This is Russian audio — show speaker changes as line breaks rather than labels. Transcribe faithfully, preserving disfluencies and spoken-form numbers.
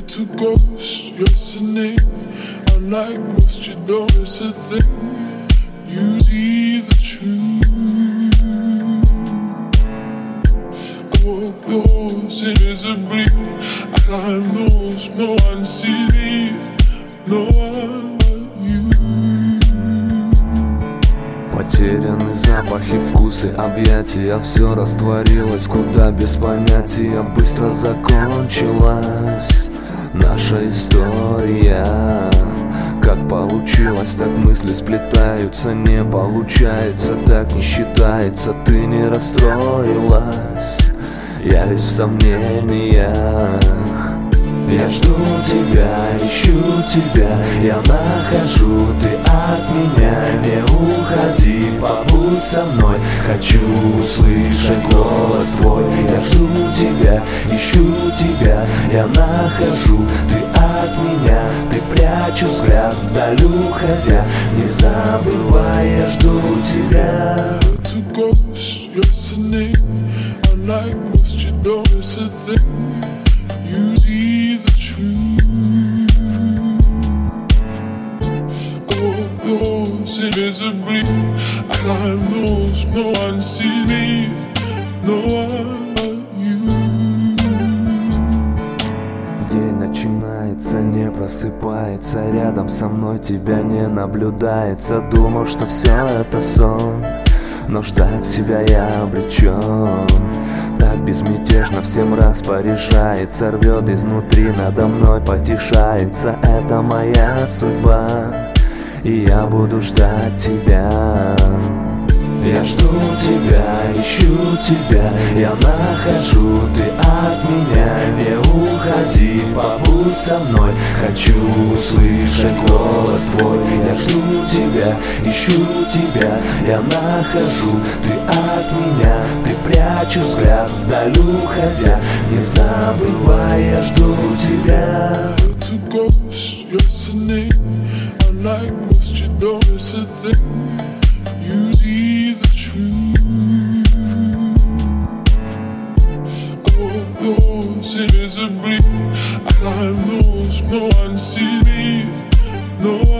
to ghost your listening. Unlike most, you don't miss a thing. You see the truth. I walk the halls invisibly. I climb those no one sees me. No one but you.
Потеряны запахи, вкусы, объятия. Все растворилось, куда без понятия. Быстро закончилась наша история. Как получилось, так мысли сплетаются. Не получается, так не считается. Ты не расстроилась, я весь в сомнениях. Я жду тебя, ищу тебя, я нахожу, ты от меня. Не уходи, побудь со мной, хочу услышать голос твой. Я жду тебя, ищу тебя, я нахожу, ты от меня. Ты прячешь взгляд вдаль уходя, не забывай, я жду тебя.
Unlike most, you don't miss a thing. You see the truth. I walk the halls invisibly. I climb those no one sees me. No one but you.
День начинается, не просыпается. Рядом со мной тебя не наблюдается. Думал, что все это сон, но ждать тебя я обречен. Так безмятежно всем распоряжается. Рвет изнутри, надо мной потешается. Это моя судьба, и я буду ждать тебя. Я жду тебя, ищу тебя, я нахожу, ты от меня. Не уходи, побудь со мной, хочу услышать голос твой. Я жду тебя, ищу тебя, я нахожу, ты от меня. Ты прячешь взгляд вдаль уходя, не забывай, я жду тебя.
Unlike most, you don't miss a thing. You see the truth. I walk the halls invisibly. I climb those no one sees me. No one